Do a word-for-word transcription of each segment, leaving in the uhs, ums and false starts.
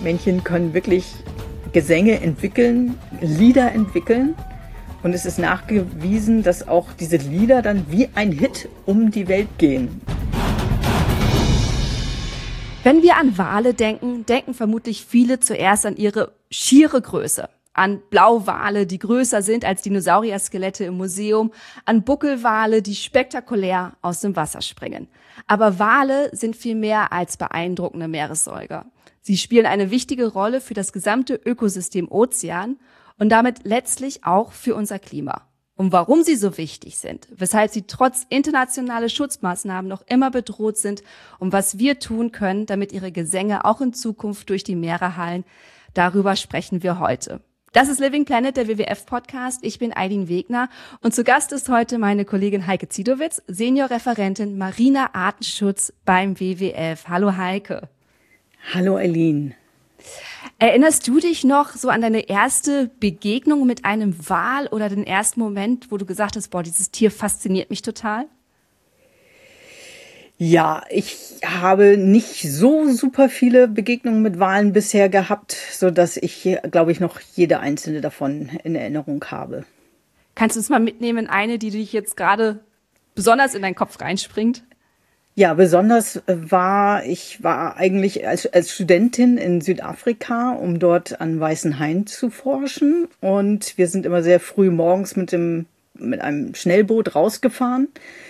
Männchen können wirklich Gesänge entwickeln, Lieder entwickeln. Und es ist nachgewiesen, dass auch diese Lieder dann wie ein Hit um die Welt gehen. Wenn wir an Wale denken, denken vermutlich viele zuerst an ihre schiere Größe. An Blauwale, die größer sind als Dinosaurier-Skelette im Museum, an Buckelwale, die spektakulär aus dem Wasser springen. Aber Wale sind viel mehr als beeindruckende Meeressäuger. Sie spielen eine wichtige Rolle für das gesamte Ökosystem Ozean und damit letztlich auch für unser Klima. Und warum sie so wichtig sind, weshalb sie trotz internationaler Schutzmaßnahmen noch immer bedroht sind und was wir tun können, damit ihre Gesänge auch in Zukunft durch die Meere hallen, darüber sprechen wir heute. Das ist Living Planet, der W W F-Podcast. Ich bin Aidin Wegner und zu Gast ist heute meine Kollegin Heike Ziedowitz, Seniorreferentin Mariner Artenschutz beim W W F. Hallo Heike. Hallo Aidin. Erinnerst du dich noch so an deine erste Begegnung mit einem Wal oder den ersten Moment, wo du gesagt hast, boah, dieses Tier fasziniert mich total? Ja, ich habe nicht so super viele Begegnungen mit Walen bisher gehabt, sodass ich, glaube ich, noch jede einzelne davon in Erinnerung habe. Kannst du uns mal mitnehmen in eine, die dich jetzt gerade besonders in deinen Kopf reinspringt? Ja, besonders war, ich war eigentlich als, als Studentin in Südafrika, um dort an Weißen Haien zu forschen. Und wir sind immer sehr früh morgens mit dem, mit einem Schnellboot rausgefahren.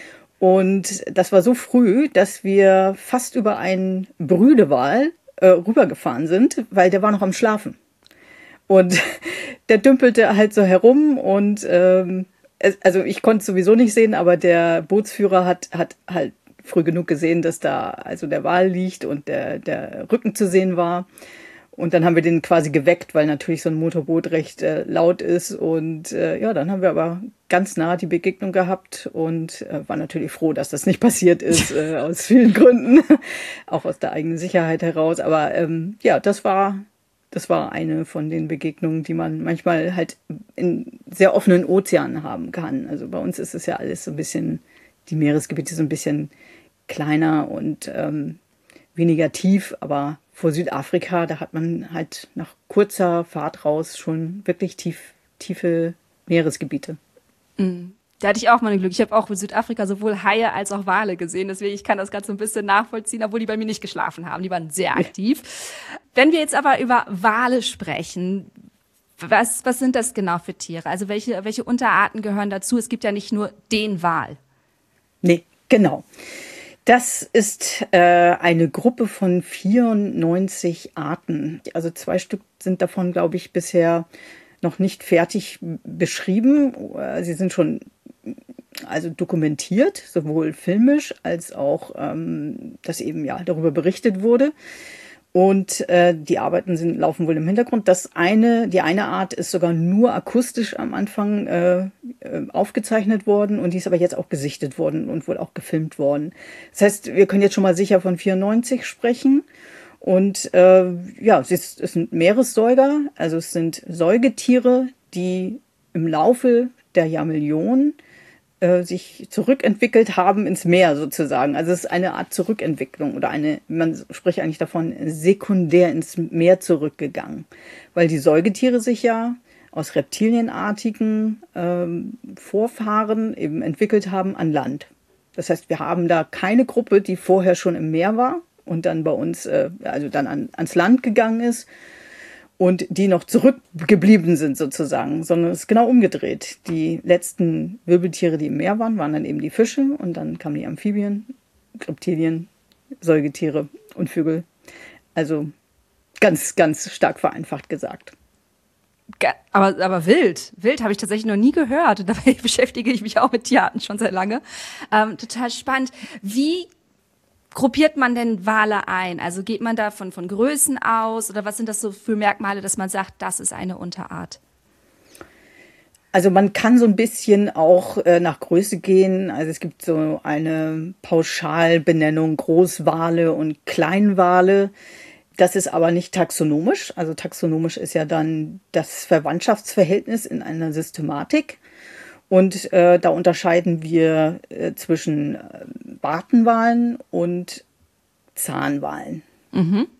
Und das war so früh, dass wir fast über einen Brüdewal äh, rübergefahren sind, weil der war noch am Schlafen. Und der dümpelte halt so herum und, ähm, es, also ich konnte es sowieso nicht sehen, aber der Bootsführer hat, hat halt früh genug gesehen, dass da also der Wal liegt und der, der Rücken zu sehen war. Und dann haben wir den quasi geweckt, weil natürlich so ein Motorboot recht äh, laut ist. Und äh, ja, dann haben wir aber ganz nah die Begegnung gehabt und äh, war natürlich froh, dass das nicht passiert ist, äh, aus vielen Gründen, auch aus der eigenen Sicherheit heraus. Aber ähm, ja, das war, das war eine von den Begegnungen, die man manchmal halt in sehr offenen Ozeanen haben kann. Also bei uns ist es ja alles so ein bisschen, die Meeresgebiete so ein bisschen kleiner und ähm, weniger tief, aber vor Südafrika, da hat man halt nach kurzer Fahrt raus schon wirklich tief, tiefe Meeresgebiete. Mhm. Da hatte ich auch mal ein Glück. Ich habe auch in Südafrika sowohl Haie als auch Wale gesehen. Deswegen, ich kann das Ganze ein bisschen nachvollziehen, obwohl die bei mir nicht geschlafen haben. Die waren sehr aktiv. Wenn wir jetzt aber über Wale sprechen, was, was sind das genau für Tiere? Also welche, welche Unterarten gehören dazu? Es gibt ja nicht nur den Wal. Nee, genau. Das ist äh, eine Gruppe von vierundneunzig Arten. Also zwei Stück sind davon, glaube ich, bisher noch nicht fertig beschrieben. Sie sind schon also dokumentiert, sowohl filmisch als auch, ähm, dass eben ja darüber berichtet wurde. Und äh, die Arbeiten sind, laufen wohl im Hintergrund. Das eine, die eine Art ist sogar nur akustisch am Anfang äh, aufgezeichnet worden und die ist aber jetzt auch gesichtet worden und wohl auch gefilmt worden. Das heißt, wir können jetzt schon mal sicher von vierundneunzig sprechen. Und äh, ja, es, ist, es sind Meeressäuger, also es sind Säugetiere, die im Laufe der Jahrmillionen äh, sich zurückentwickelt haben ins Meer sozusagen. Also es ist eine Art Zurückentwicklung oder eine, man spricht eigentlich davon, sekundär ins Meer zurückgegangen. Weil die Säugetiere sich ja aus reptilienartigen ähm, Vorfahren eben entwickelt haben an Land. Das heißt, wir haben da keine Gruppe, die vorher schon im Meer war und dann bei uns, äh, also dann an, ans Land gegangen ist und die noch zurückgeblieben sind sozusagen, sondern es ist genau umgedreht. Die letzten Wirbeltiere, die im Meer waren, waren dann eben die Fische und dann kamen die Amphibien, Reptilien, Säugetiere und Vögel. Also ganz, ganz stark vereinfacht gesagt. Aber, aber wild, wild habe ich tatsächlich noch nie gehört. Und dabei beschäftige ich mich auch mit Tierarten schon sehr lange. Ähm, total spannend. Wie gruppiert man denn Wale ein? Also geht man da von, von Größen aus oder was sind das so für Merkmale, dass man sagt, das ist eine Unterart? Also man kann so ein bisschen auch äh, nach Größe gehen. Also es gibt so eine Pauschalbenennung Großwale und Kleinwale. Das ist aber nicht taxonomisch. Also taxonomisch ist ja dann das Verwandtschaftsverhältnis in einer Systematik. Und äh, da unterscheiden wir äh, zwischen äh, Bartenwalen und Zahnwalen. Mhm.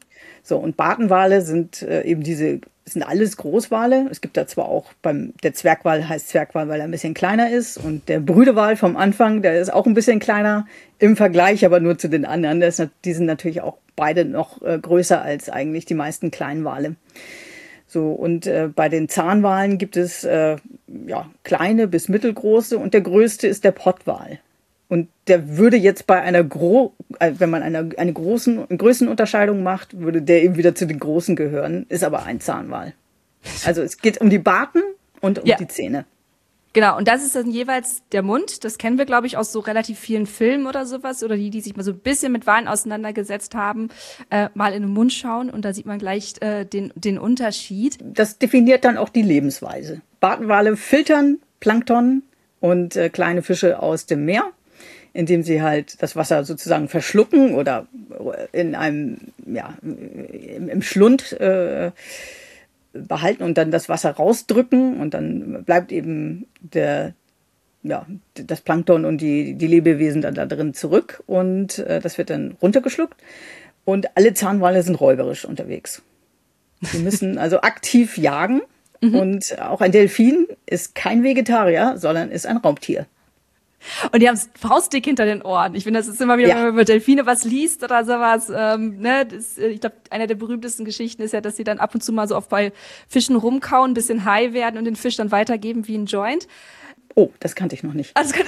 So, und Bartenwale sind äh, eben diese, sind alles Großwale. Es gibt da zwar auch beim, der Zwergwal heißt Zwergwal, weil er ein bisschen kleiner ist. Und der Brüdewal vom Anfang, der ist auch ein bisschen kleiner im Vergleich, aber nur zu den anderen. Das, die sind natürlich auch beide noch äh, größer als eigentlich die meisten kleinen Wale. So, und äh, bei den Zahnwalen gibt es äh, ja, kleine bis mittelgroße und der größte ist der Pottwal. Und der würde jetzt bei einer Gro äh, wenn man eine, eine großen Größenunterscheidung macht, würde der eben wieder zu den Großen gehören, ist aber ein Zahnwal. Also es geht um die Barten und um ja. die Zähne. Genau, und das ist dann jeweils der Mund. Das kennen wir, glaube ich, aus so relativ vielen Filmen oder sowas. Oder die, die sich mal so ein bisschen mit Walen auseinandergesetzt haben, äh, mal in den Mund schauen. Und da sieht man gleich äh, den, den Unterschied. Das definiert dann auch die Lebensweise. Bartenwale filtern Plankton und äh, kleine Fische aus dem Meer, indem sie halt das Wasser sozusagen verschlucken oder in einem, ja, im, im Schlund äh, behalten und dann das Wasser rausdrücken und dann bleibt eben der, ja, das Plankton und die, die Lebewesen dann da drin zurück und äh, das wird dann runtergeschluckt und alle Zahnwale sind räuberisch unterwegs. Sie müssen also aktiv jagen mhm. und auch ein Delfin ist kein Vegetarier, sondern ist ein Raubtier. Und die haben es faustdick hinter den Ohren. Ich finde, das ist immer wieder, ja. wenn man über Delfine was liest oder sowas. Ähm, ne, das, ich glaube, eine der berühmtesten Geschichten ist ja, dass sie dann ab und zu mal so oft bei Fischen rumkauen, ein bisschen high werden und den Fisch dann weitergeben wie ein Joint. Oh, das kannte ich noch nicht. Also,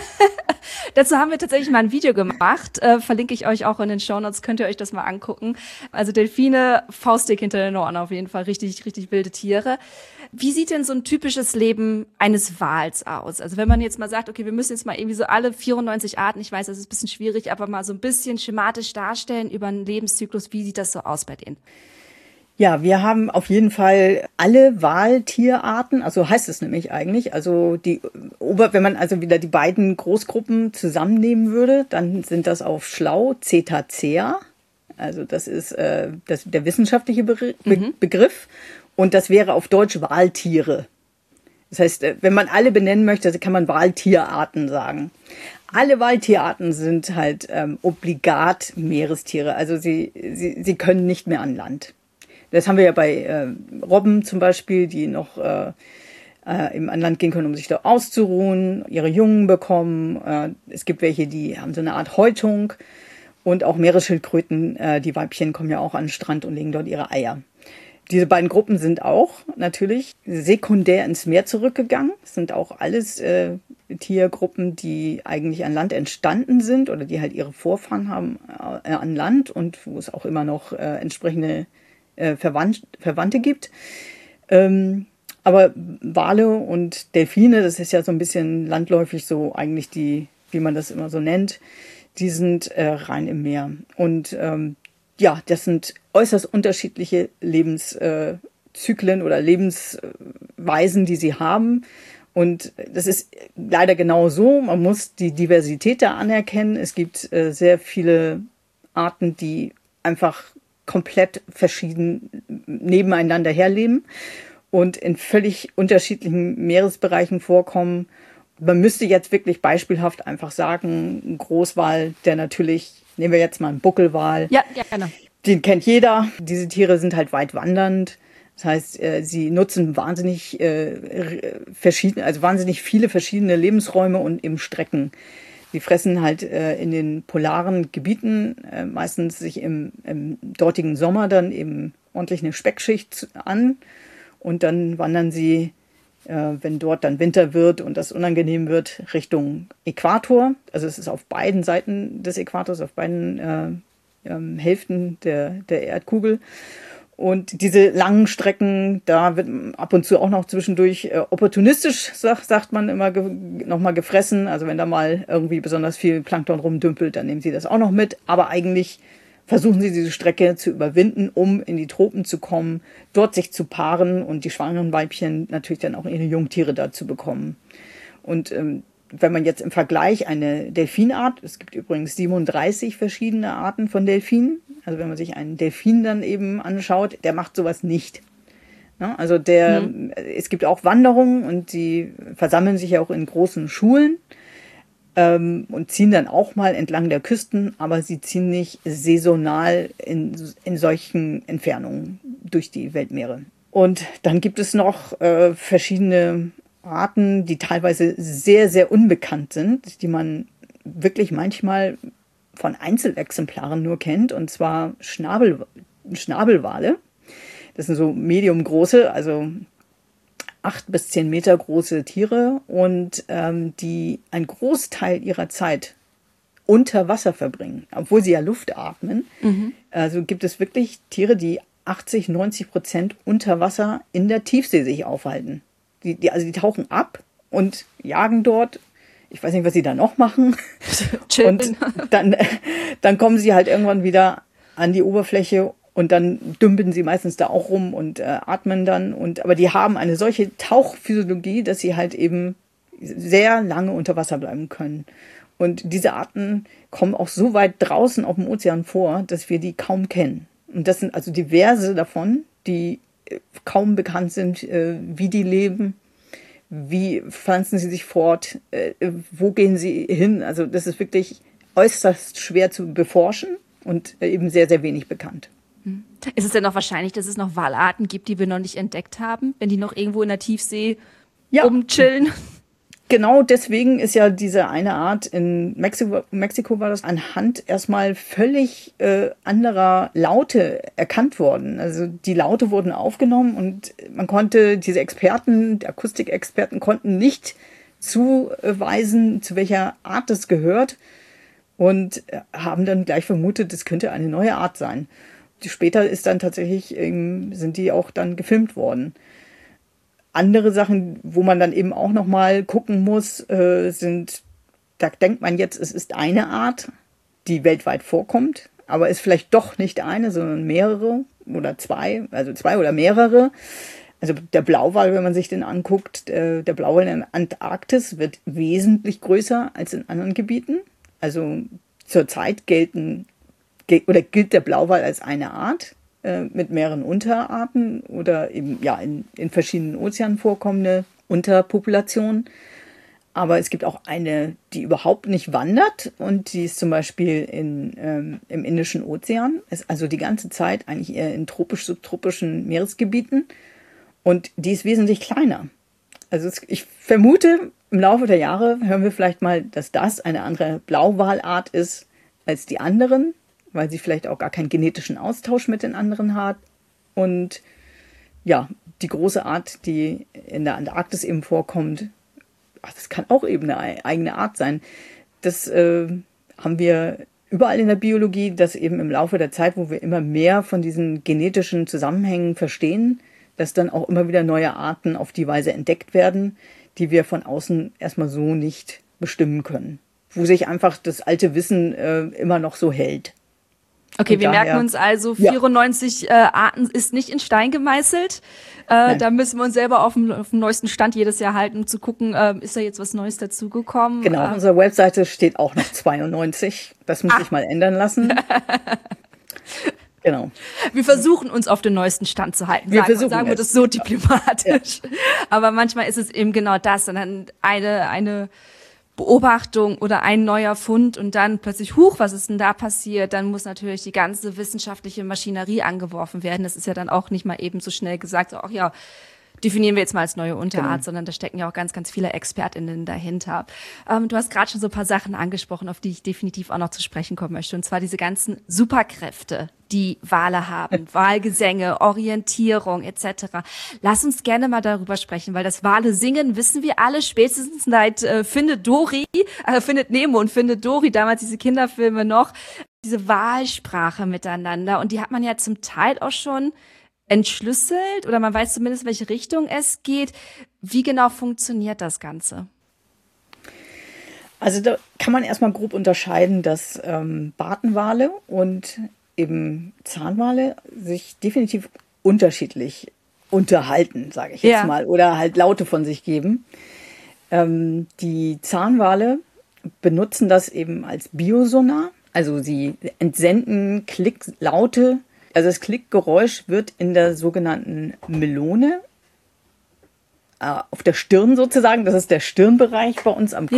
dazu haben wir tatsächlich mal ein Video gemacht. Äh, verlinke ich euch auch in den Shownotes, könnt ihr euch das mal angucken. Also Delfine, faustdick hinter den Ohren auf jeden Fall. Richtig, richtig wilde Tiere. Wie sieht denn so ein typisches Leben eines Wals aus? Also wenn man jetzt mal sagt, okay, wir müssen jetzt mal irgendwie so alle vierundneunzig Arten, ich weiß, das ist ein bisschen schwierig, aber mal so ein bisschen schematisch darstellen über einen Lebenszyklus. Wie sieht das so aus bei denen? Ja, wir haben auf jeden Fall alle Waltierarten, also heißt es nämlich eigentlich, also die Ober, wenn man also wieder die beiden Großgruppen zusammennehmen würde, dann sind das auf schlau Cetacea, also das ist äh, das, der wissenschaftliche Be- mhm. Begriff. Und das wäre auf Deutsch Waltiere. Das heißt, wenn man alle benennen möchte, kann man Waltierarten sagen. Alle Waltierarten sind halt ähm, obligat Meerestiere. Also sie, sie, sie können nicht mehr an Land. Das haben wir ja bei äh, Robben zum Beispiel, die noch äh, äh, im Anland gehen können, um sich da auszuruhen, ihre Jungen bekommen. Äh, es gibt welche, die haben so eine Art Häutung. Und auch Meeresschildkröten, äh, die Weibchen kommen ja auch an den Strand und legen dort ihre Eier. Diese beiden Gruppen sind auch natürlich sekundär ins Meer zurückgegangen. Es sind auch alles äh, Tiergruppen, die eigentlich an Land entstanden sind oder die halt ihre Vorfahren haben äh, an Land und wo es auch immer noch äh, entsprechende äh, Verwandt, Verwandte gibt. Ähm, aber Wale und Delfine, das ist ja so ein bisschen landläufig so eigentlich die, wie man das immer so nennt, die sind äh, rein im Meer. Und ähm, ja, das sind äußerst unterschiedliche Lebenszyklen oder Lebensweisen, die sie haben. Und das ist leider genau so. Man muss die Diversität da anerkennen. Es gibt äh, sehr viele Arten, die einfach komplett verschieden nebeneinander herleben und in völlig unterschiedlichen Meeresbereichen vorkommen. Man müsste jetzt wirklich beispielhaft einfach sagen, ein Großwal, der natürlich, nehmen wir jetzt mal einen Buckelwal. Ja, ja, genau. Den kennt jeder. Diese Tiere sind halt weit wandernd. Das heißt, sie nutzen wahnsinnig äh, verschiedene, also wahnsinnig viele verschiedene Lebensräume und eben Strecken. Die fressen halt äh, in den polaren Gebieten äh, meistens sich im, im dortigen Sommer dann eben ordentlich eine Speckschicht an und dann wandern sie, äh, wenn dort dann Winter wird und das unangenehm wird, Richtung Äquator. Also es ist auf beiden Seiten des Äquators, auf beiden äh, ähm, Hälften der, der Erdkugel. Und diese langen Strecken, da wird ab und zu auch noch zwischendurch äh, opportunistisch, sag, sagt man immer, ge- nochmal gefressen. Also wenn da mal irgendwie besonders viel Plankton rumdümpelt, dann nehmen sie das auch noch mit. Aber eigentlich versuchen sie diese Strecke zu überwinden, um in die Tropen zu kommen, dort sich zu paaren und die schwangeren Weibchen natürlich dann auch ihre Jungtiere da zu bekommen. Und ähm, wenn man jetzt im Vergleich eine Delfinart, es gibt übrigens siebenunddreißig verschiedene Arten von Delfinen, also wenn man sich einen Delfin dann eben anschaut, der macht sowas nicht. Ja, also der, mhm. es gibt auch Wanderungen und die versammeln sich ja auch in großen Schulen, ähm, und ziehen dann auch mal entlang der Küsten, aber sie ziehen nicht saisonal in, in solchen Entfernungen durch die Weltmeere. Und dann gibt es noch äh, verschiedene Arten, die teilweise sehr, sehr unbekannt sind, die man wirklich manchmal von Einzelexemplaren nur kennt, und zwar Schnabel, Schnabelwale. Das sind so mediumgroße, also acht bis zehn Meter große Tiere, und ähm, die einen Großteil ihrer Zeit unter Wasser verbringen, obwohl sie ja Luft atmen. Mhm. Also gibt es wirklich Tiere, die achtzig, neunzig Prozent unter Wasser in der Tiefsee sich aufhalten. Die, die, also die tauchen ab und jagen dort. Ich weiß nicht, was sie da noch machen. Und dann, dann kommen sie halt irgendwann wieder an die Oberfläche und dann dümpeln sie meistens da auch rum und äh, atmen dann. Und, aber die haben eine solche Tauchphysiologie, dass sie halt eben sehr lange unter Wasser bleiben können. Und diese Arten kommen auch so weit draußen auf dem Ozean vor, dass wir die kaum kennen. Und das sind also diverse davon, die kaum bekannt sind, äh, wie die leben, wie pflanzen sie sich fort, äh, wo gehen sie hin. Also das ist wirklich äußerst schwer zu beforschen und äh, eben sehr, sehr wenig bekannt. Ist es denn noch wahrscheinlich, dass es noch Walarten gibt, die wir noch nicht entdeckt haben, wenn die noch irgendwo in der Tiefsee ja. rumchillen? Genau deswegen ist ja diese eine Art in Mexiko, Mexiko war das anhand erstmal völlig äh, anderer Laute erkannt worden. Also die Laute wurden aufgenommen und man konnte, diese Experten, die Akustikexperten konnten nicht zuweisen, zu welcher Art das gehört, und haben dann gleich vermutet, das könnte eine neue Art sein. Später ist dann tatsächlich, ähm, sind die auch dann gefilmt worden. Andere Sachen, wo man dann eben auch noch mal gucken muss, äh, sind, da denkt man jetzt, es ist eine Art, die weltweit vorkommt, aber ist vielleicht doch nicht eine, sondern mehrere oder zwei, also zwei oder mehrere. Also der Blauwal, wenn man sich den anguckt, äh, der Blauwal in der Antarktis wird wesentlich größer als in anderen Gebieten. Also zurzeit gelten oder gilt der Blauwal als eine Art äh, mit mehreren Unterarten oder eben ja in, in verschiedenen Ozeanen vorkommende Unterpopulationen. Aber es gibt auch eine, die überhaupt nicht wandert, und die ist zum Beispiel in, ähm, im Indischen Ozean, ist also die ganze Zeit eigentlich eher in tropisch-subtropischen Meeresgebieten, und die ist wesentlich kleiner. Also es, ich vermute, im Laufe der Jahre hören wir vielleicht mal, dass das eine andere Blauwalart ist als die anderen, weil sie vielleicht auch gar keinen genetischen Austausch mit den anderen hat. Und ja, die große Art, die in der Antarktis eben vorkommt, ach, das kann auch eben eine eigene Art sein. Das äh, haben wir überall in der Biologie, dass eben im Laufe der Zeit, wo wir immer mehr von diesen genetischen Zusammenhängen verstehen, dass dann auch immer wieder neue Arten auf die Weise entdeckt werden, die wir von außen erstmal so nicht bestimmen können. Wo sich einfach das alte Wissen äh, immer noch so hält. Okay, und wir daher, merken uns also, vierundneunzig ja. äh, Arten ist nicht in Stein gemeißelt. Äh, da müssen wir uns selber auf dem, auf dem neuesten Stand jedes Jahr halten, um zu gucken, äh, ist da jetzt was Neues dazugekommen. Genau, äh, auf unserer Webseite steht auch noch zweiundneunzig. Das muss ah. ich mal ändern lassen. Genau. Wir versuchen uns auf den neuesten Stand zu halten. Wir sagen, versuchen sagen wir das so diplomatisch. Ja. Aber manchmal ist es eben genau das. Und dann eine, eine Beobachtung oder ein neuer Fund und dann plötzlich, huch, was ist denn da passiert? Dann muss natürlich die ganze wissenschaftliche Maschinerie angeworfen werden. Das ist ja dann auch nicht mal eben so schnell gesagt, so, ach ja, definieren wir jetzt mal als neue Unterart, genau. sondern da stecken ja auch ganz, ganz viele ExpertInnen dahinter. Ähm, du hast gerade schon so ein paar Sachen angesprochen, auf die ich definitiv auch noch zu sprechen kommen möchte. Und zwar diese ganzen Superkräfte, die Wale haben, Walgesänge, Orientierung et cetera. Lass uns gerne mal darüber sprechen, weil das Wale singen, wissen wir alle, spätestens seit äh, Findet Dory, äh, Findet Nemo und Findet Dory, damals diese Kinderfilme noch, diese Walsprache miteinander. Und die hat man ja zum Teil auch schon entschlüsselt oder man weiß zumindest, welche Richtung es geht. Wie genau funktioniert das Ganze? Also da kann man erstmal grob unterscheiden, dass ähm, Bartenwale und eben Zahnwale sich definitiv unterschiedlich unterhalten, sage ich jetzt ja. mal, oder halt Laute von sich geben. Ähm, die Zahnwale benutzen das eben als Biosonar, also sie entsenden Klicklaute. Also das Klickgeräusch wird in der sogenannten Melone, äh, auf der Stirn sozusagen, das ist der Stirnbereich bei uns am Kopf, yeah.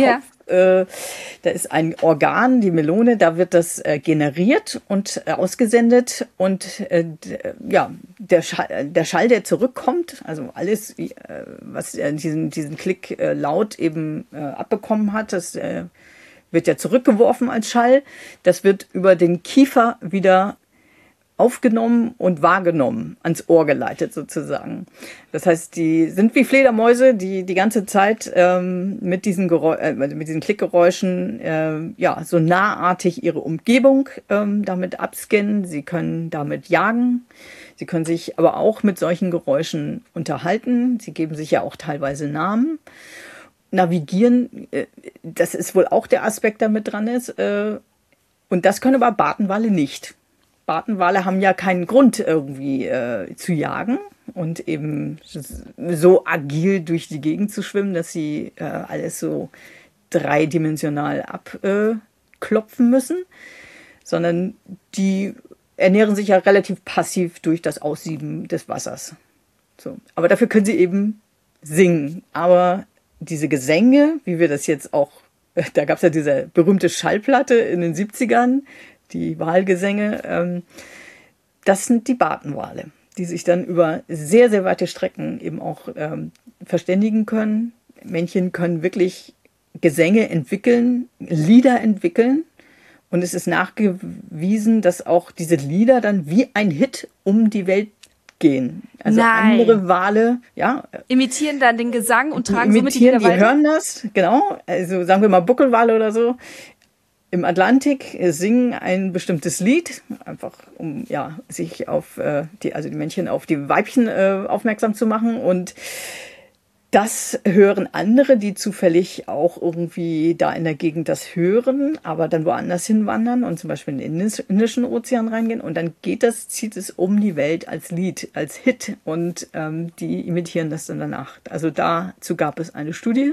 Äh, da ist ein Organ, die Melone, da wird das äh, generiert und äh, ausgesendet. Und äh, d- ja, der Schall, der Schall, der zurückkommt, also alles, äh, was äh, diesen, diesen Klick äh, laut eben äh, abbekommen hat, das äh, wird ja zurückgeworfen als Schall. Das wird über den Kiefer wieder aufgenommen und wahrgenommen, ans Ohr geleitet sozusagen. Das heißt, die sind wie Fledermäuse, die die ganze Zeit ähm, mit diesen Geräu äh, mit diesen Klickgeräuschen äh, ja so nahartig ihre Umgebung ähm, damit abscannen. Sie können damit jagen. Sie können sich aber auch mit solchen Geräuschen unterhalten. Sie geben sich ja auch teilweise Namen. Navigieren, äh, das ist wohl auch der Aspekt, der mit dran ist. Äh, und das können aber Bartenwale nicht. Bartenwale haben ja keinen Grund irgendwie äh, zu jagen und eben so agil durch die Gegend zu schwimmen, dass sie äh, alles so dreidimensional abklopfen äh, müssen, sondern die ernähren sich ja relativ passiv durch das Aussieben des Wassers. So. Aber dafür können sie eben singen. Aber diese Gesänge, wie wir das jetzt auch, da gab es ja diese berühmte Schallplatte in den siebzigern, die Walgesänge, ähm, das sind die Bartenwale, die sich dann über sehr, sehr weite Strecken eben auch ähm, verständigen können. Männchen können wirklich Gesänge entwickeln, Lieder entwickeln. Und es ist nachgewiesen, dass auch diese Lieder dann wie ein Hit um die Welt gehen. Also Nein. andere Wale, ja. Imitieren dann den Gesang und tragen die somit die imitieren, Lieder die weiter? hören das, genau. Also sagen wir mal Buckelwale oder so. Im Atlantik singen ein bestimmtes Lied, einfach um ja sich auf äh, die, also die Männchen auf die Weibchen äh, aufmerksam zu machen. Und das hören andere, die zufällig auch irgendwie da in der Gegend das hören, aber dann woanders hinwandern und zum Beispiel in den Indischen Ozean reingehen. Und dann geht das, zieht es um die Welt als Lied, als Hit. Und ähm, die imitieren das dann danach. Also dazu gab es eine Studie.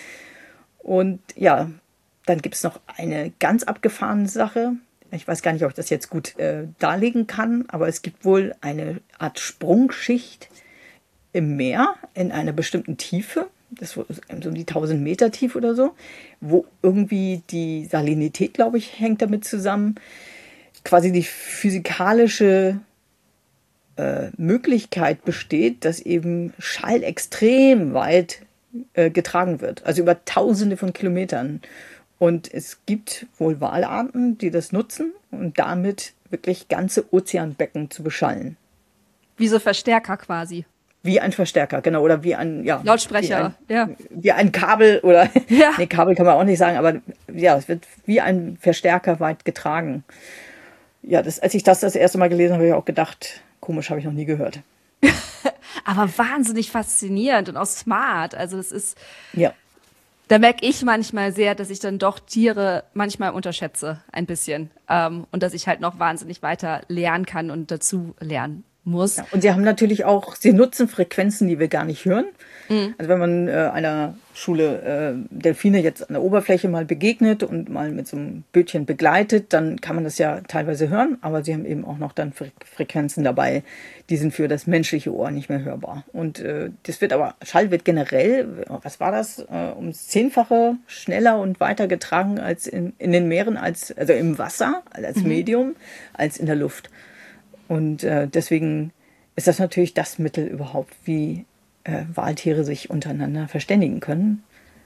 Und ja, dann gibt es noch eine ganz abgefahrene Sache. Ich weiß gar nicht, ob ich das jetzt gut äh, darlegen kann, aber es gibt wohl eine Art Sprungschicht im Meer in einer bestimmten Tiefe, das ist so die tausend Meter tief oder so, wo irgendwie die Salinität, glaube ich, hängt damit zusammen, quasi die physikalische äh, Möglichkeit besteht, dass eben Schall extrem weit äh, getragen wird, also über tausende von Kilometern. Und es gibt wohl Walarten, die das nutzen und damit wirklich ganze Ozeanbecken zu beschallen. Wie so Verstärker quasi. Wie ein Verstärker, genau. Oder wie ein, ja. Lautsprecher, wie ein, ja. Wie ein Kabel oder, Ja. nee, Kabel kann man auch nicht sagen, aber ja, es wird wie ein Verstärker weit getragen. Ja, das, als ich das das erste Mal gelesen habe, habe ich auch gedacht, komisch, habe ich noch nie gehört. Aber wahnsinnig faszinierend und auch smart. Also das ist, Ja. da merke ich manchmal sehr, dass ich dann doch Tiere manchmal unterschätze ein bisschen. Ähm, und dass ich halt noch wahnsinnig weiter lernen kann und dazu lernen muss. Ja, und sie haben natürlich auch, sie nutzen Frequenzen, die wir gar nicht hören. Mhm. Also wenn man äh, einer Schule äh, Delfine jetzt an der Oberfläche mal begegnet und mal mit so einem Bötchen begleitet, dann kann man das ja teilweise hören, aber sie haben eben auch noch dann Fre Frequenzen dabei, die sind für das menschliche Ohr nicht mehr hörbar. Und äh, das wird aber, Schall wird generell, was war das, äh, ums Zehnfache schneller und weiter getragen als in, in den Meeren, als, also im Wasser, als Mhm. Medium, als in der Luft. Und äh, deswegen ist das natürlich das Mittel überhaupt, wie äh, Waltiere sich untereinander verständigen können.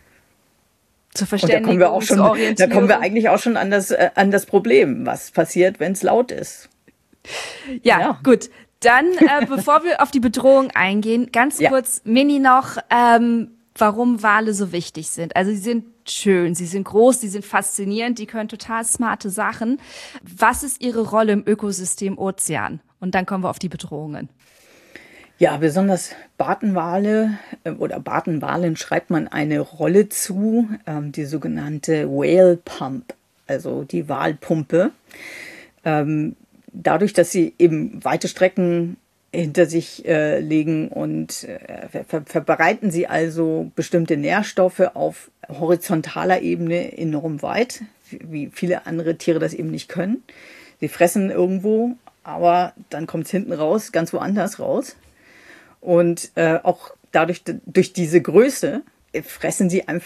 Zur Und da Verständigung, kommen wir auch schon, zur da Orientierung. kommen wir eigentlich auch schon an das, äh, an das Problem, was passiert, wenn es laut ist. Ja, Ja. gut. Dann, äh, bevor wir auf die Bedrohung eingehen, ganz Ja. kurz, Mini noch, ähm, warum Wale so wichtig sind. Also sie sind schön, sie sind groß, sie sind faszinierend, die können total smarte Sachen. Was ist ihre Rolle im Ökosystem Ozean? Und dann kommen wir auf die Bedrohungen. Ja, besonders Bartenwale äh, oder Bartenwalen schreibt man eine Rolle zu, ähm, die sogenannte Whale Pump, also die Walpumpe. Ähm, dadurch, dass sie eben weite Strecken hinter sich äh, legen und äh, ver verbreiten sie also bestimmte Nährstoffe auf horizontaler Ebene enorm weit, wie viele andere Tiere das eben nicht können. Sie fressen irgendwo, aber dann kommt es hinten raus, ganz woanders raus. Und äh, auch dadurch, durch diese Größe, fressen sie einfach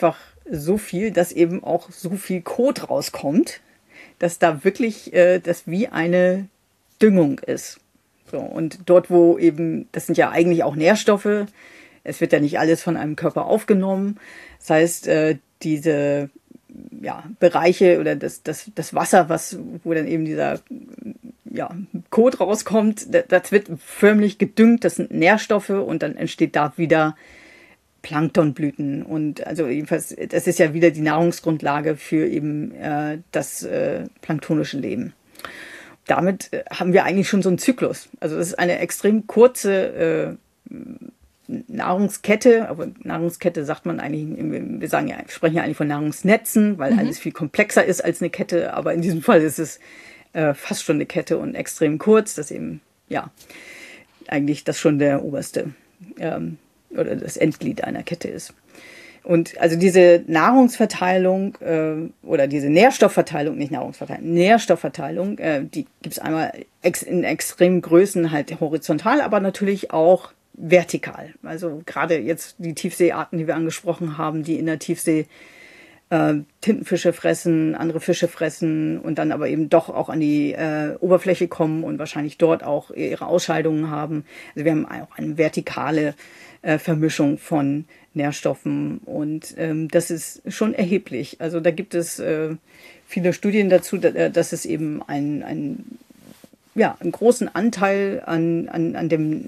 so viel, dass eben auch so viel Kot rauskommt, dass da wirklich äh, das wie eine Düngung ist. So, und dort, wo eben, das sind ja eigentlich auch Nährstoffe, es wird ja nicht alles von einem Körper aufgenommen. Das heißt, äh, diese ja, Bereiche oder das, das, das Wasser, was, wo dann eben dieser ja, Kot rauskommt, das wird förmlich gedüngt, das sind Nährstoffe und dann entsteht da wieder Planktonblüten. Und also jedenfalls, das ist ja wieder die Nahrungsgrundlage für eben äh, das äh, planktonische Leben. Damit äh, haben wir eigentlich schon so einen Zyklus. Also das ist eine extrem kurze äh, Nahrungskette, aber Nahrungskette sagt man eigentlich, wir sagen ja, sprechen ja eigentlich von Nahrungsnetzen, weil mhm. alles viel komplexer ist als eine Kette, aber in diesem Fall ist es äh, fast schon eine Kette und extrem kurz, dass eben, ja, eigentlich das schon der oberste ähm, oder das Endglied einer Kette ist. Und also diese Nahrungsverteilung äh, oder diese Nährstoffverteilung, nicht Nahrungsverteilung, Nährstoffverteilung, äh, die gibt es einmal ex in extremen Größen halt horizontal, aber natürlich auch vertikal. Also gerade jetzt die Tiefseearten, die wir angesprochen haben, die in der Tiefsee äh, Tintenfische fressen, andere Fische fressen und dann aber eben doch auch an die äh, Oberfläche kommen und wahrscheinlich dort auch ihre Ausscheidungen haben. Also wir haben auch eine vertikale äh, Vermischung von Nährstoffen und ähm, das ist schon erheblich. Also da gibt es äh, viele Studien dazu, dass, dass es eben einen, einen, ja, einen großen Anteil an, an, an dem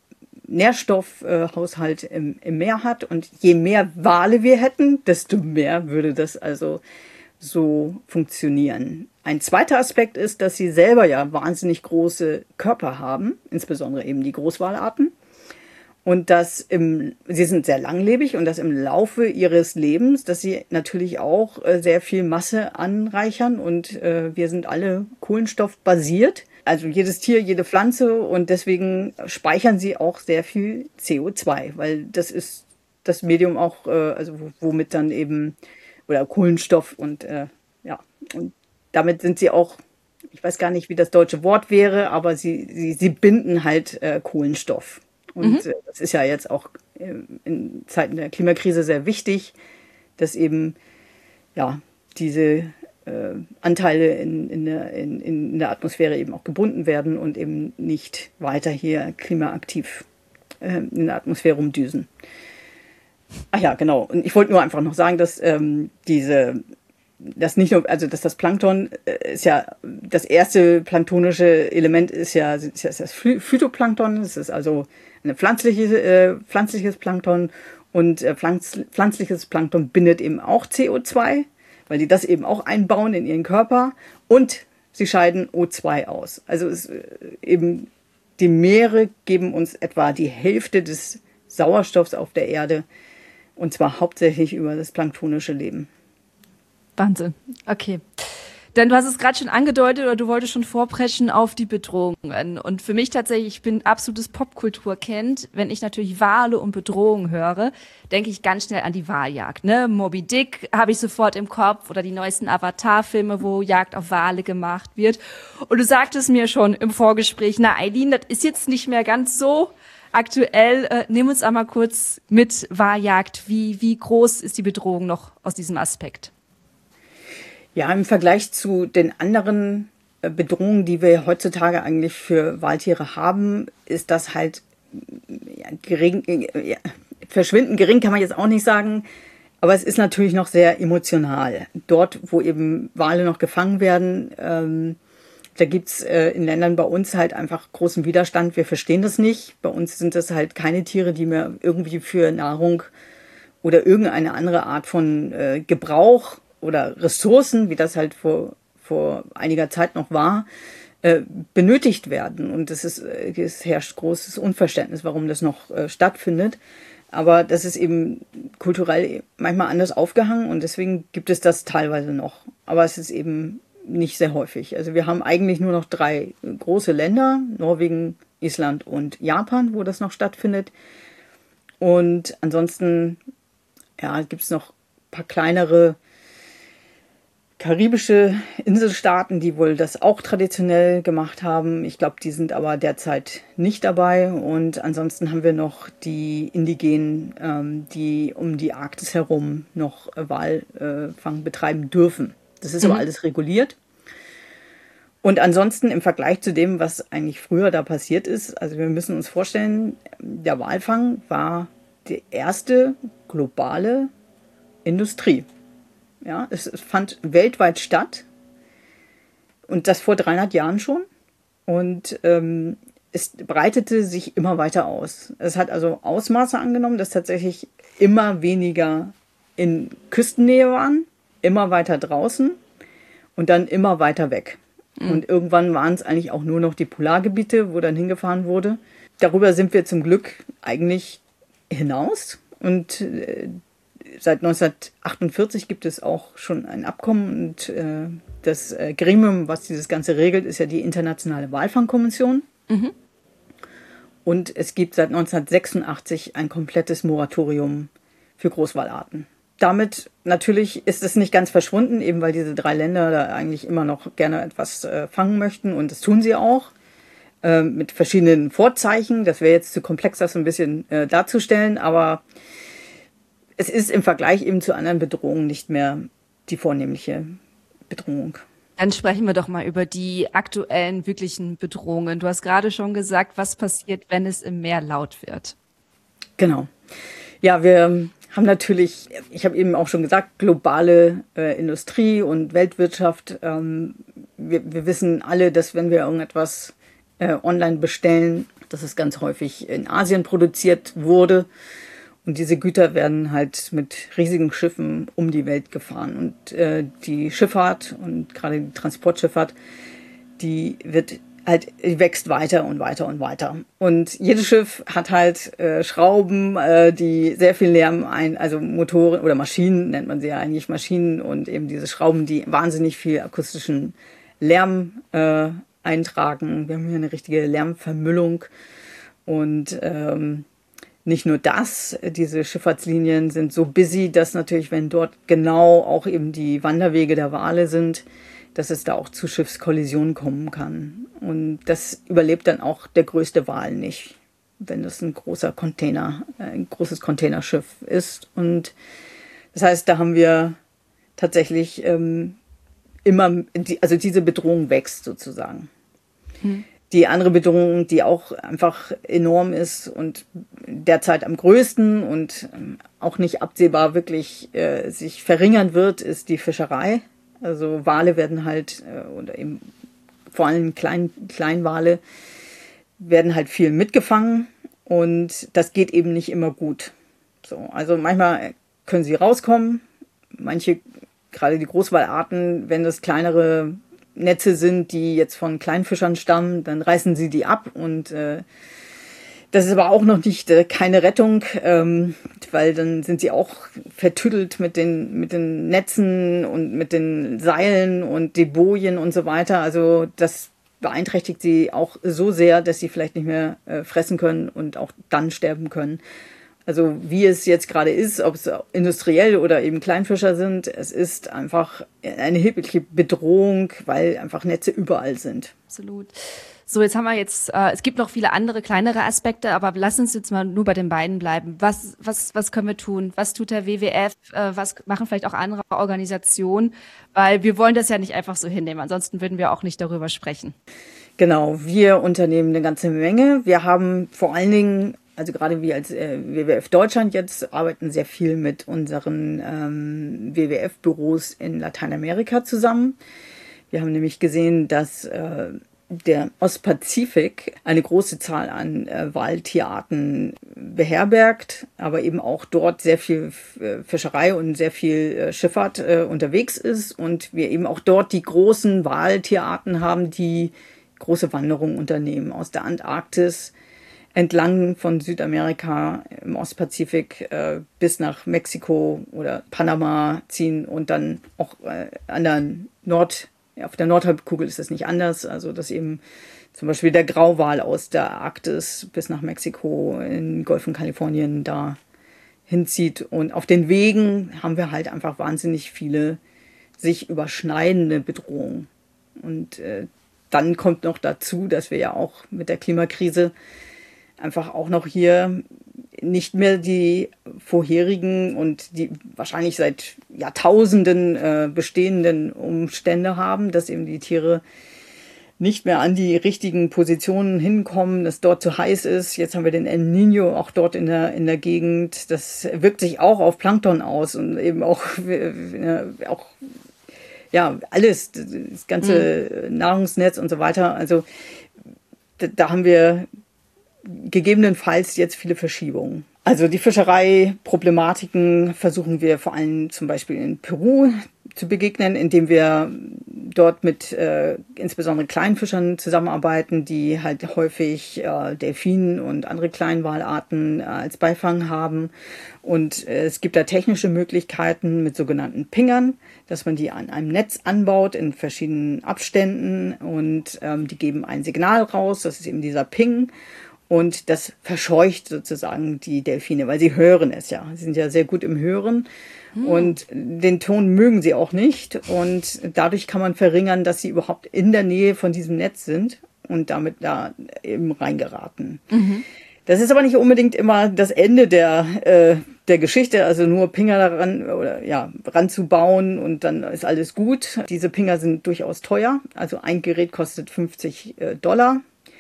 Nährstoffhaushalt äh, im, im Meer hat. Und je mehr Wale wir hätten, desto mehr würde das also so funktionieren. Ein zweiter Aspekt ist, dass sie selber ja wahnsinnig große Körper haben, insbesondere eben die Großwalarten. Und dass im, sie sind sehr langlebig und dass im Laufe ihres Lebens, dass sie natürlich auch äh, sehr viel Masse anreichern und äh, wir sind alle kohlenstoffbasiert. Also jedes Tier, jede Pflanze und deswegen speichern sie auch sehr viel C O zwei, weil das ist das Medium auch, äh, also womit dann eben, oder Kohlenstoff und äh, ja, und damit sind sie auch, ich weiß gar nicht, wie das deutsche Wort wäre, aber sie, sie, sie binden halt äh, Kohlenstoff. Und mhm. äh, das ist ja jetzt auch äh, in Zeiten der Klimakrise sehr wichtig, dass eben ja diese Äh, Anteile in, in, der, in, in der Atmosphäre eben auch gebunden werden und eben nicht weiter hier klimaaktiv äh, in der Atmosphäre rumdüsen. Ach ja, genau. Und ich wollte nur einfach noch sagen, dass ähm, diese, das nicht nur, also dass das Plankton äh, ist ja, das erste planktonische Element ist ja, ist ja das Phytoplankton, das ist also ein pflanzliche, äh, pflanzliches Plankton und äh, pflanz, pflanzliches Plankton bindet eben auch C O zwei, weil die das eben auch einbauen in ihren Körper und sie scheiden O zwei aus. Also es, eben die Meere geben uns etwa die Hälfte des Sauerstoffs auf der Erde und zwar hauptsächlich über das planktonische Leben. Wahnsinn, okay. Denn du hast es gerade schon angedeutet oder du wolltest schon vorpreschen auf die Bedrohungen. Und für mich tatsächlich, ich bin absolutes Popkulturkind. Wenn ich natürlich Wale und Bedrohungen höre, denke ich ganz schnell an die Waljagd. Ne? Moby Dick habe ich sofort im Kopf oder die neuesten Avatar-Filme, wo Jagd auf Wale gemacht wird. Und du sagtest mir schon im Vorgespräch, na Eileen, das ist jetzt nicht mehr ganz so aktuell. Äh, nimm uns einmal kurz mit Waljagd. Wie, wie groß ist die Bedrohung noch aus diesem Aspekt? Ja, im Vergleich zu den anderen Bedrohungen, die wir heutzutage eigentlich für Waldtiere haben, ist das halt ja, gering, ja, verschwindend gering kann man jetzt auch nicht sagen, aber es ist natürlich noch sehr emotional. Dort, wo eben Wale noch gefangen werden, ähm, da gibt's äh, in Ländern bei uns halt einfach großen Widerstand. Wir verstehen das nicht. Bei uns sind das halt keine Tiere, die mehr irgendwie für Nahrung oder irgendeine andere Art von äh, Gebrauch oder Ressourcen, wie das halt vor, vor einiger Zeit noch war, äh, benötigt werden. Und es ist, es herrscht großes Unverständnis, warum das noch äh, stattfindet. Aber das ist eben kulturell manchmal anders aufgehangen und deswegen gibt es das teilweise noch. Aber es ist eben nicht sehr häufig. Also wir haben eigentlich nur noch drei große Länder, Norwegen, Island und Japan, wo das noch stattfindet. Und ansonsten ja, gibt es noch ein paar kleinere karibische Inselstaaten, die wohl das auch traditionell gemacht haben. Ich glaube, die sind aber derzeit nicht dabei. Und ansonsten haben wir noch die Indigenen, ähm, die um die Arktis herum noch Walfang äh, betreiben dürfen. Das ist mhm. aber alles reguliert. Und ansonsten im Vergleich zu dem, was eigentlich früher da passiert ist, also wir müssen uns vorstellen, der Walfang war die erste globale Industrie. Ja, es, es fand weltweit statt und das vor dreihundert Jahren schon. Und ähm, es breitete sich immer weiter aus. Es hat also Ausmaße angenommen, dass tatsächlich immer weniger in Küstennähe waren, immer weiter draußen und dann immer weiter weg. Mhm. Und irgendwann waren es eigentlich auch nur noch die Polargebiete, wo dann hingefahren wurde. Darüber sind wir zum Glück eigentlich hinaus. Und äh, seit neunzehnhundertachtundvierzig gibt es auch schon ein Abkommen. Und äh, das äh, Gremium, was dieses Ganze regelt, ist ja die Internationale Walfangkonvention. Mhm. Und es gibt seit neunzehnhundertsechsundachtzig ein komplettes Moratorium für Großwalarten. Damit natürlich ist es nicht ganz verschwunden, eben weil diese drei Länder da eigentlich immer noch gerne etwas äh, fangen möchten. Und das tun sie auch äh, mit verschiedenen Vorzeichen. Das wäre jetzt zu komplex, das so ein bisschen äh, darzustellen. Aber es ist im Vergleich eben zu anderen Bedrohungen nicht mehr die vornehmliche Bedrohung. Dann sprechen wir doch mal über die aktuellen wirklichen Bedrohungen. Du hast gerade schon gesagt, was passiert, wenn es im Meer laut wird. Genau. Ja, wir haben natürlich, ich habe eben auch schon gesagt, globale äh, Industrie und Weltwirtschaft. Ähm, wir, wir wissen alle, dass wenn wir irgendetwas äh, online bestellen, dass es ganz häufig in Asien produziert wurde. Und diese Güter werden halt mit riesigen Schiffen um die Welt gefahren. Und äh, die Schifffahrt und gerade die Transportschifffahrt, die wird halt, die wächst weiter und weiter und weiter. Und jedes Schiff hat halt äh, Schrauben, äh, die sehr viel Lärm ein, also Motoren oder Maschinen nennt man sie ja eigentlich Maschinen und eben diese Schrauben, die wahnsinnig viel akustischen Lärm äh, eintragen. Wir haben hier eine richtige Lärmvermüllung und ähm, nicht nur das, diese Schifffahrtslinien sind so busy, dass natürlich, wenn dort genau auch eben die Wanderwege der Wale sind, dass es da auch zu Schiffskollisionen kommen kann. Und das überlebt dann auch der größte Wal nicht, wenn das ein großer Container, ein großes Containerschiff ist. Und das heißt, da haben wir tatsächlich ähm, immer, die, also diese Bedrohung wächst sozusagen. Hm. Die andere Bedrohung, die auch einfach enorm ist und derzeit am größten und auch nicht absehbar wirklich äh, sich verringern wird, ist die Fischerei. Also Wale werden halt, äh, oder eben vor allem Klein, Kleinwale, werden halt viel mitgefangen und das geht eben nicht immer gut. So, also manchmal können sie rauskommen, manche, gerade die Großwalarten, wenn das kleinere Netze sind, die jetzt von Kleinfischern stammen, dann reißen sie die ab und äh, das ist aber auch noch nicht äh, keine Rettung, ähm, weil dann sind sie auch vertüdelt mit den mit den Netzen und mit den Seilen und die Bojen und so weiter. Also das beeinträchtigt sie auch so sehr, dass sie vielleicht nicht mehr äh, fressen können und auch dann sterben können. Also wie es jetzt gerade ist, ob es industriell oder eben Kleinfischer sind, es ist einfach eine erhebliche Bedrohung, weil einfach Netze überall sind. Absolut. So, jetzt haben wir jetzt, äh, es gibt noch viele andere kleinere Aspekte, aber lass uns jetzt mal nur bei den beiden bleiben. Was, was, was können wir tun? Was tut der W W F? Äh, was machen vielleicht auch andere Organisationen? Weil wir wollen das ja nicht einfach so hinnehmen, ansonsten würden wir auch nicht darüber sprechen. Genau, wir unternehmen eine ganze Menge. Wir haben vor allen Dingen, also gerade wir als äh, W W F Deutschland jetzt, arbeiten sehr viel mit unseren ähm, W W F-Büros in Lateinamerika zusammen. Wir haben nämlich gesehen, dass äh, der Ostpazifik eine große Zahl an äh, Waltierarten beherbergt, aber eben auch dort sehr viel äh, Fischerei und sehr viel äh, Schifffahrt äh, unterwegs ist und wir eben auch dort die großen Waltierarten haben, die große Wanderungen unternehmen aus der Antarktis entlang von Südamerika im Ostpazifik äh, bis nach Mexiko oder Panama ziehen und dann auch äh, an der Nord auf der Nordhalbkugel ist das nicht anders, also dass eben zum Beispiel der Grauwal aus der Arktis bis nach Mexiko in den Golf von Kalifornien da hinzieht und auf den Wegen haben wir halt einfach wahnsinnig viele sich überschneidende Bedrohung. Und äh, dann kommt noch dazu, dass wir ja auch mit der Klimakrise einfach auch noch hier nicht mehr die vorherigen und die wahrscheinlich seit Jahrtausenden äh, bestehenden Umstände haben, dass eben die Tiere nicht mehr an die richtigen Positionen hinkommen, dass dort zu heiß ist. Jetzt haben wir den El Niño auch dort in der, in der Gegend. Das wirkt sich auch auf Plankton aus und eben auch, äh, auch ja, alles, das ganze mhm. Nahrungsnetz und so weiter. Also da, da haben wir gegebenenfalls jetzt viele Verschiebungen. Also die Fischereiproblematiken versuchen wir vor allem zum Beispiel in Peru zu begegnen, indem wir dort mit äh, insbesondere Kleinfischern zusammenarbeiten, die halt häufig äh, Delfinen und andere Kleinwalarten äh, als Beifang haben. Und äh, es gibt da technische Möglichkeiten mit sogenannten Pingern, dass man die an einem Netz anbaut in verschiedenen Abständen und ähm, die geben ein Signal raus, das ist eben dieser Ping. Und das verscheucht sozusagen die Delfine, weil sie hören es ja. Sie sind ja sehr gut im Hören hm. und den Ton mögen sie auch nicht. Und dadurch kann man verringern, dass sie überhaupt in der Nähe von diesem Netz sind und damit da eben reingeraten. Mhm. Das ist aber nicht unbedingt immer das Ende der, äh, der Geschichte, also nur Pinger daran oder ja, ranzubauen und dann ist alles gut. Diese Pinger sind durchaus teuer. Also ein Gerät kostet fünfzig Dollar.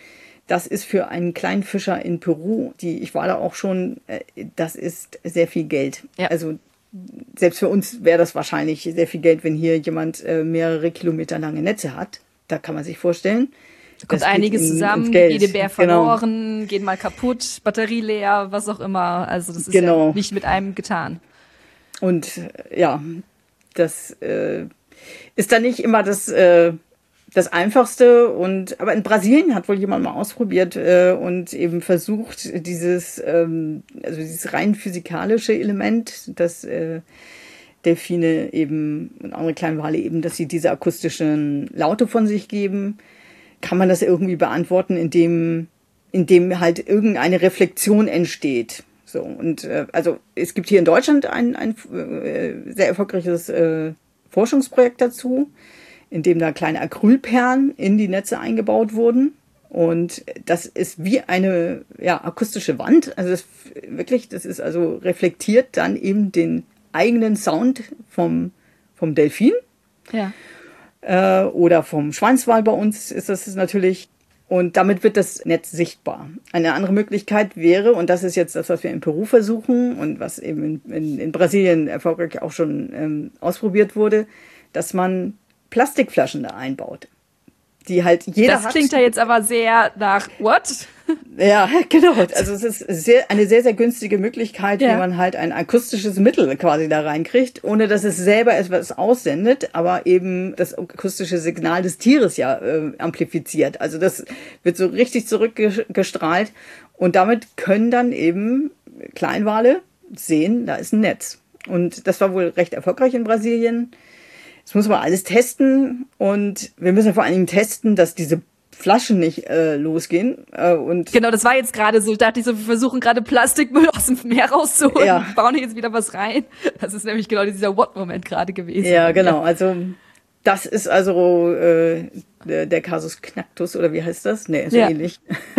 Das ist für einen kleinen Fischer in Peru, die ich war da auch schon, das ist sehr viel Geld. Ja. Also selbst für uns wäre das wahrscheinlich sehr viel Geld, wenn hier jemand mehrere Kilometer lange Netze hat. Da kann man sich vorstellen. Da kommt einiges in, zusammen, jede Bär verloren, genau. Geht mal kaputt, Batterie leer, was auch immer. Also das ist genau. Ja nicht mit einem getan. Und ja, das äh, ist dann nicht immer das... Äh, Das Einfachste und aber in Brasilien hat wohl jemand mal ausprobiert äh, und eben versucht, dieses ähm, also dieses rein physikalische Element, dass äh, Delfine eben und andere Kleinwale eben, dass sie diese akustischen Laute von sich geben, kann man das irgendwie beantworten, indem indem halt irgendeine Reflexion entsteht. So und äh, also es gibt hier in Deutschland ein ein äh, sehr erfolgreiches äh, Forschungsprojekt dazu, in dem da kleine Acrylperlen in die Netze eingebaut wurden. Und das ist wie eine ja, akustische Wand. Also das wirklich, das ist also reflektiert dann eben den eigenen Sound vom, vom Delfin. Ja. Äh, oder vom Schweinswal bei uns ist das natürlich. Und damit wird das Netz sichtbar. Eine andere Möglichkeit wäre, und das ist jetzt das, was wir in Peru versuchen und was eben in, in, in Brasilien erfolgreich auch schon ähm, ausprobiert wurde, dass man Plastikflaschen da einbaut, die halt jeder das hat. Das klingt ja jetzt aber sehr nach what? Ja, genau. Also es ist sehr, eine sehr, sehr günstige Möglichkeit, ja. Wie man halt ein akustisches Mittel quasi da reinkriegt, ohne dass es selber etwas aussendet, aber eben das akustische Signal des Tieres ja äh, amplifiziert. Also das wird so richtig zurückgestrahlt und damit können dann eben Kleinwale sehen, da ist ein Netz. Und das war wohl recht erfolgreich in Brasilien. Das muss man alles testen und wir müssen vor allen Dingen testen, dass diese Flaschen nicht äh, losgehen. Äh, und genau, das war jetzt gerade so. Ich dachte, so, wir versuchen gerade Plastikmüll aus dem Meer rauszuholen, ja. Bauen jetzt wieder was rein. Das ist nämlich genau dieser What-Moment gerade gewesen. Ja, genau. Also das ist also äh, der, der Kasus Knacktus oder wie heißt das? Nee, so ja. Ähnlich.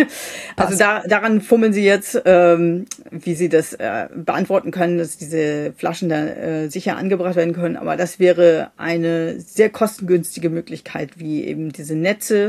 Also da, daran fummeln sie jetzt, ähm, wie sie das äh, beantworten können, dass diese Flaschen da äh, sicher angebracht werden können. Aber das wäre eine sehr kostengünstige Möglichkeit, wie eben diese Netze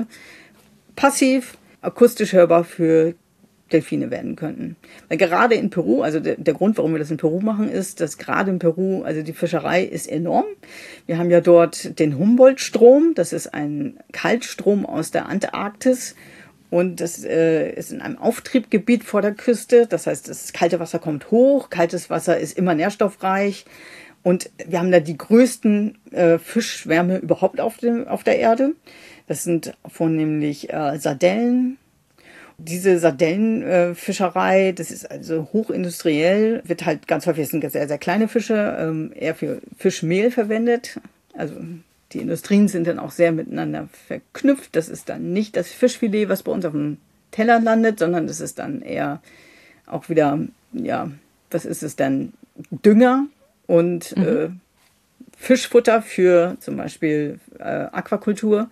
passiv, akustisch hörbar für Delfine werden könnten. Weil gerade in Peru, also der, der Grund, warum wir das in Peru machen, ist, dass gerade in Peru, also die Fischerei ist enorm. Wir haben ja dort den Humboldt-Strom, das ist ein Kaltstrom aus der Antarktis und das äh, ist in einem Auftriebgebiet vor der Küste. Das heißt, das kalte Wasser kommt hoch, kaltes Wasser ist immer nährstoffreich und wir haben da die größten äh, Fischschwärme überhaupt auf, dem, auf der Erde. Das sind vornehmlich äh, Sardellen. Diese Sardellenfischerei, äh, das ist also hochindustriell, wird halt ganz häufig, das sind sehr, sehr kleine Fische, ähm, eher für Fischmehl verwendet. Also die Industrien sind dann auch sehr miteinander verknüpft. Das ist dann nicht das Fischfilet, was bei uns auf dem Teller landet, sondern das ist dann eher auch wieder, ja, was ist es dann? Dünger und mhm. äh, Fischfutter für zum Beispiel äh, Aquakultur.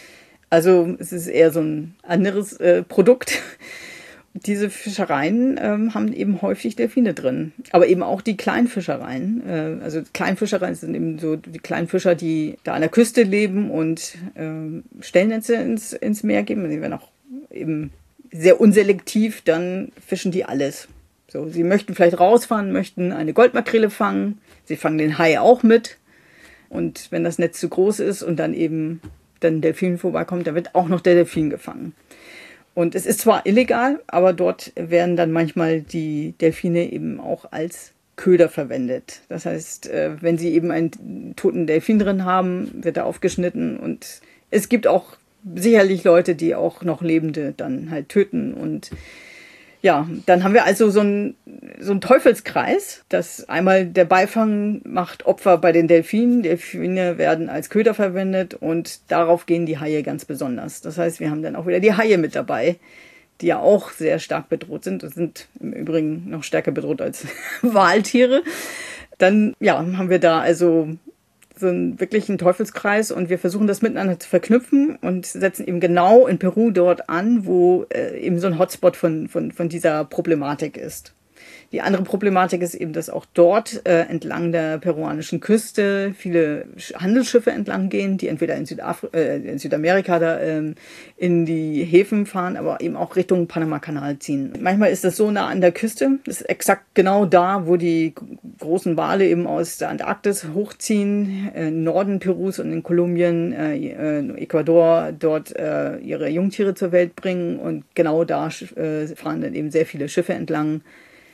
Also es ist eher so ein anderes äh, Produkt. Diese Fischereien ähm, haben eben häufig Delfine drin, aber eben auch die Kleinfischereien. Äh, also Kleinfischereien sind eben so die kleinen Fischer, die da an der Küste leben und äh, Stellnetze ins, ins Meer geben. Die werden auch eben sehr unselektiv, dann fischen die alles. So, sie möchten vielleicht rausfahren, möchten eine Goldmakrele fangen. Sie fangen den Hai auch mit. Und wenn das Netz zu groß ist und dann eben dann Delfin vorbeikommt, dann wird auch noch der Delfin gefangen. Und es ist zwar illegal, aber dort werden dann manchmal die Delfine eben auch als Köder verwendet. Das heißt, wenn sie eben einen toten Delfin drin haben, wird er aufgeschnitten. Und es gibt auch sicherlich Leute, die auch noch Lebende dann halt töten. Und ja, dann haben wir also so einen so einen Teufelskreis, dass einmal der Beifang macht Opfer bei den Delfinen. Delfine werden als Köder verwendet und darauf gehen die Haie ganz besonders. Das heißt, wir haben dann auch wieder die Haie mit dabei, die ja auch sehr stark bedroht sind und sind im Übrigen noch stärker bedroht als Waltiere. Dann ja, haben wir da also so einen wirklichen Teufelskreis und wir versuchen das miteinander zu verknüpfen und setzen eben genau in Peru dort an, wo äh, eben so ein Hotspot von, von, von dieser Problematik ist. Die andere Problematik ist eben, dass auch dort äh, entlang der peruanischen Küste viele Handelsschiffe entlang gehen, die entweder in, Südafri- äh, in Südamerika da ähm, in die Häfen fahren, aber eben auch Richtung Panama-Kanal ziehen. Manchmal ist das so nah an der Küste, das ist exakt genau da, wo die großen Wale eben aus der Antarktis hochziehen, äh, im Norden Perus und in Kolumbien, äh, Ecuador, dort äh, ihre Jungtiere zur Welt bringen und genau da äh, fahren dann eben sehr viele Schiffe entlang.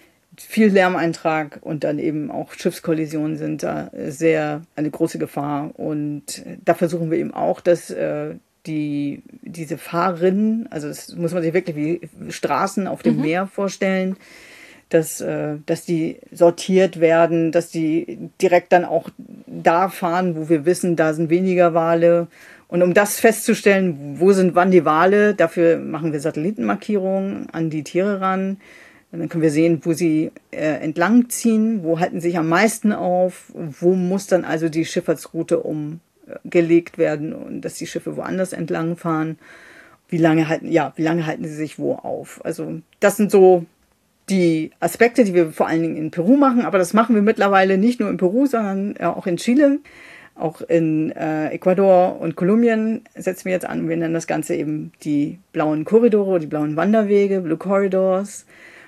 Viel Lärmeintrag und dann eben auch Schiffskollisionen sind da sehr eine große Gefahr. Und da versuchen wir eben auch, dass äh, die, diese Fahrrinnen, also das muss man sich wirklich wie Straßen auf dem mhm. Meer vorstellen, dass, äh, dass die sortiert werden, dass die direkt dann auch da fahren, wo wir wissen, da sind weniger Wale. Und um das festzustellen, wo sind wann die Wale, dafür machen wir Satellitenmarkierungen an die Tiere ran. Und dann können wir sehen, wo sie äh, entlang ziehen, wo halten sie sich am meisten auf, wo muss dann also die Schifffahrtsroute umgelegt werden und dass die Schiffe woanders entlang fahren. Wie lange halten, ja, wie lange halten sie sich wo auf? Also das sind so die Aspekte, die wir vor allen Dingen in Peru machen, aber das machen wir mittlerweile nicht nur in Peru, sondern auch in Chile, auch in äh, Ecuador und Kolumbien setzen wir jetzt an. Wir nennen das Ganze eben die blauen Korridore, die blauen Wanderwege, Blue Corridors.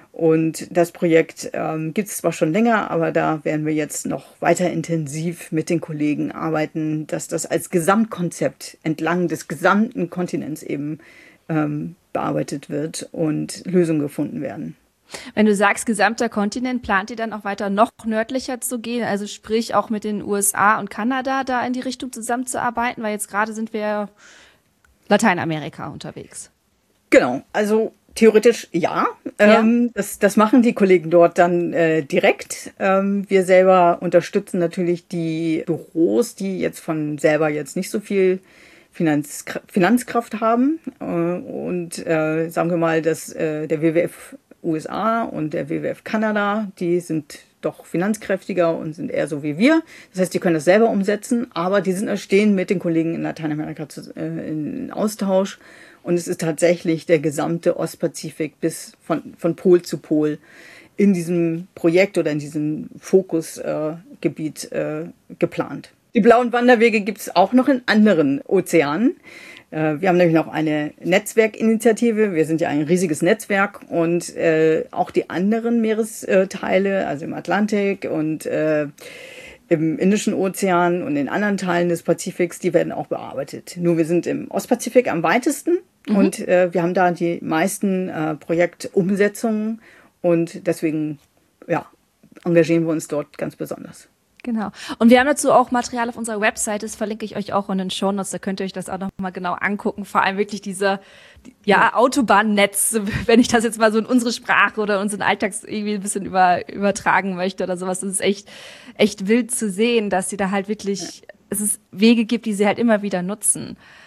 Und das Projekt ähm, gibt es zwar schon länger, aber da werden wir jetzt noch weiter intensiv mit den Kollegen arbeiten, dass das als Gesamtkonzept entlang des gesamten Kontinents eben ähm, bearbeitet wird und Lösungen gefunden werden. Wenn du sagst, gesamter Kontinent, plant ihr dann auch weiter noch nördlicher zu gehen? Also sprich auch mit den U S A und Kanada da in die Richtung zusammenzuarbeiten? Weil jetzt gerade sind wir Lateinamerika unterwegs. Genau, also theoretisch ja. ja. Ähm, das, das machen die Kollegen dort dann äh, direkt. Ähm, wir selber unterstützen natürlich die Büros, die jetzt von selber jetzt nicht so viel Finanz, Finanzkraft haben. Äh, und äh, sagen wir mal, dass äh, der W W F U S A und der W W F Kanada, die sind doch finanzkräftiger und sind eher so wie wir. Das heißt, die können das selber umsetzen, aber die sind stehen mit den Kollegen in Lateinamerika zu, äh, in Austausch. Und es ist tatsächlich der gesamte Ostpazifik bis von, von Pol zu Pol in diesem Projekt oder in diesem Fokusgebiet äh, äh, geplant. Die blauen Wanderwege gibt es auch noch in anderen Ozeanen. Äh, wir haben nämlich noch eine Netzwerkinitiative. Wir sind ja ein riesiges Netzwerk und äh, auch die anderen Meeresteile, also im Atlantik und äh, im Indischen Ozean und in anderen Teilen des Pazifiks, die werden auch bearbeitet. Nur wir sind im Ostpazifik am weitesten mhm. und äh, wir haben da die meisten äh, Projektumsetzungen und deswegen ja, engagieren wir uns dort ganz besonders. Genau. Und wir haben dazu auch Material auf unserer Website, das verlinke ich euch auch in den Shownotes, da könnt ihr euch das auch noch mal genau angucken. Vor allem wirklich dieser ja, Autobahnnetz, wenn ich das jetzt mal so in unsere Sprache oder unseren Alltags irgendwie ein bisschen über, übertragen möchte oder sowas. Das ist echt, echt wild zu sehen, dass sie da halt wirklich, ja. es ist Wege gibt, die sie halt immer wieder nutzen.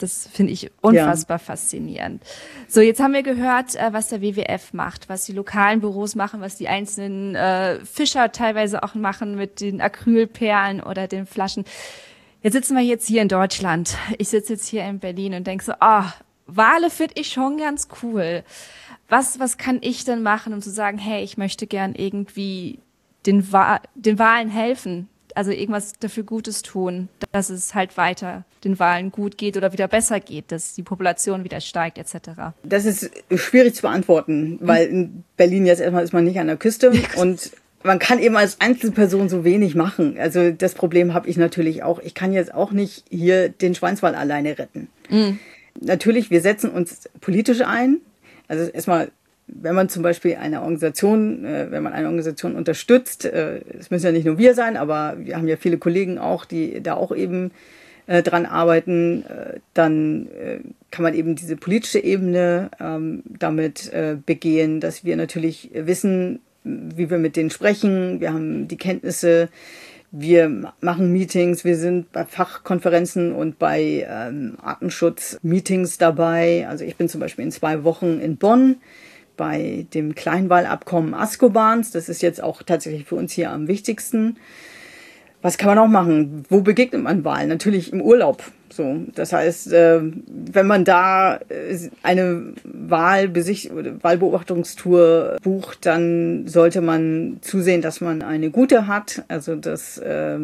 Das finde ich unfassbar ja. faszinierend. So, jetzt haben wir gehört, was der W W F macht, was die lokalen Büros machen, was die einzelnen äh, Fischer teilweise auch machen mit den Acrylperlen oder den Flaschen. Jetzt sitzen wir jetzt hier in Deutschland. Ich sitze jetzt hier in Berlin und denke so, ah, oh, Wale finde ich schon ganz cool. Was, was kann ich denn machen, um zu sagen, hey, ich möchte gern irgendwie den, Wa- den Walen helfen? Also irgendwas dafür Gutes tun, dass es halt weiter den Walen gut geht oder wieder besser geht, dass die Population wieder steigt et cetera. Das ist schwierig zu beantworten, weil in Berlin jetzt erstmal ist man nicht an der Küste und man kann eben als Einzelperson so wenig machen. Also das Problem habe ich natürlich auch. Ich kann jetzt auch nicht hier den Schweinswal alleine retten. Mhm. Natürlich, wir setzen uns politisch ein. Also erstmal, wenn man zum Beispiel eine Organisation, äh, wenn man eine Organisation unterstützt, äh, es müssen ja nicht nur wir sein, aber wir haben ja viele Kollegen auch, die da auch eben äh, dran arbeiten, äh, dann äh, kann man eben diese politische Ebene ähm, damit äh, begehen, dass wir natürlich wissen, wie wir mit denen sprechen. Wir haben die Kenntnisse, wir machen Meetings, wir sind bei Fachkonferenzen und bei ähm, Artenschutz-Meetings dabei. Also ich bin zum Beispiel in zwei Wochen in Bonn bei dem Kleinwalabkommen Ascobans. Das ist jetzt auch tatsächlich für uns hier am wichtigsten. Was kann man auch machen? Wo begegnet man Walen? Natürlich im Urlaub. So, das heißt, wenn man da eine Wahlbesicht- oder Wahlbeobachtungstour bucht, dann sollte man zusehen, dass man eine gute hat. Also das.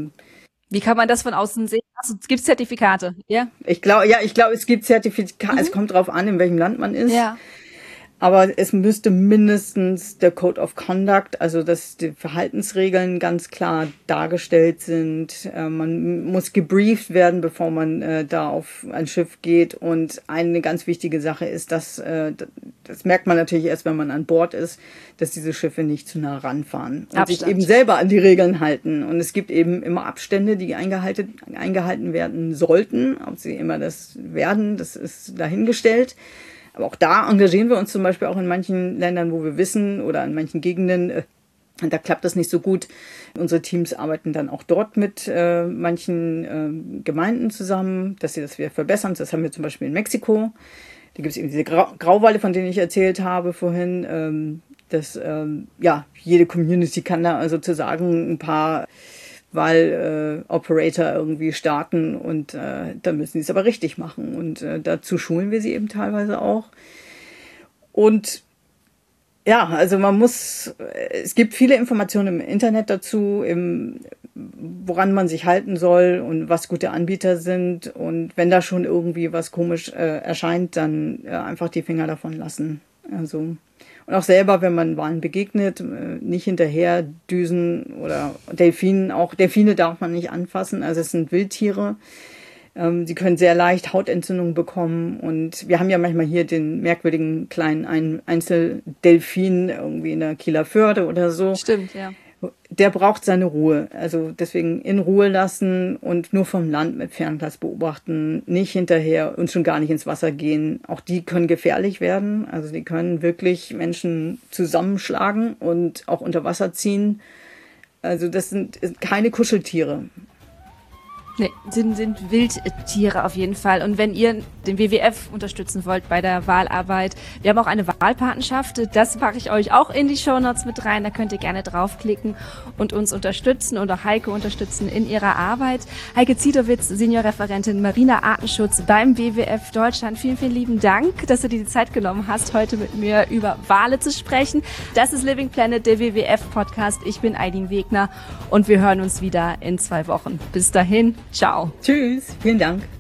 Wie kann man das von außen sehen? Also, es gibt Zertifikate, ja? Ich glaube, ja, ich glaube, es gibt Zertifikate. Mhm. Es kommt drauf an, in welchem Land man ist. Ja. Aber es müsste mindestens der Code of Conduct, also dass die Verhaltensregeln ganz klar dargestellt sind. Äh, man muss gebrieft werden, bevor man äh, da auf ein Schiff geht. Und eine ganz wichtige Sache ist, dass, äh, das merkt man natürlich erst, wenn man an Bord ist, dass diese Schiffe nicht zu nah ranfahren und Abstand. Sich eben selber an die Regeln halten. Und es gibt eben immer Abstände, die eingehalten, eingehalten werden sollten. Ob sie immer das werden, das ist dahingestellt. Aber auch da engagieren wir uns zum Beispiel auch in manchen Ländern, wo wir wissen, oder in manchen Gegenden, äh, da klappt das nicht so gut. Unsere Teams arbeiten dann auch dort mit äh, manchen äh, Gemeinden zusammen, dass sie das wieder verbessern. Das haben wir zum Beispiel in Mexiko. Da gibt es eben diese Grau- Grauwale, von denen ich erzählt habe vorhin. Ähm, dass ähm, ja, jede Community kann da sozusagen ein paar Wahl-Operator äh, irgendwie starten und äh, dann müssen sie es aber richtig machen. Und äh, dazu schulen wir sie eben teilweise auch. Und ja, also man muss, es gibt viele Informationen im Internet dazu, im, woran man sich halten soll und was gute Anbieter sind. Und wenn da schon irgendwie was komisch äh, erscheint, dann äh, einfach die Finger davon lassen. Also und auch selber, wenn man Walen begegnet, nicht hinterher düsen oder Delfinen. Auch Delfine darf man nicht anfassen. Also es sind Wildtiere. Sie können sehr leicht Hautentzündungen bekommen. Und wir haben ja manchmal hier den merkwürdigen kleinen Einzeldelfin irgendwie in der Kieler Förde oder so. Stimmt, ja. Der braucht seine Ruhe. Also deswegen in Ruhe lassen und nur vom Land mit Fernglas beobachten, nicht hinterher und schon gar nicht ins Wasser gehen. Auch die können gefährlich werden. Also die können wirklich Menschen zusammenschlagen und auch unter Wasser ziehen. Also das sind keine Kuscheltiere. Nee, sind, sind Wildtiere auf jeden Fall. Und wenn ihr den W W F unterstützen wollt bei der Wahlarbeit, wir haben auch eine Wahlpatenschaft. Das packe ich euch auch in die Shownotes mit rein. Da könnt ihr gerne draufklicken und uns unterstützen und auch Heike unterstützen in ihrer Arbeit. Heike Zietowitz, Seniorreferentin Mariner Artenschutz beim W W F Deutschland. Vielen, vielen lieben Dank, dass du dir die Zeit genommen hast, heute mit mir über Wale zu sprechen. Das ist Living Planet, der W W F-Podcast. Ich bin Aidin Wegner und wir hören uns wieder in zwei Wochen. Bis dahin. Ciao. Tschüss. Vielen Dank.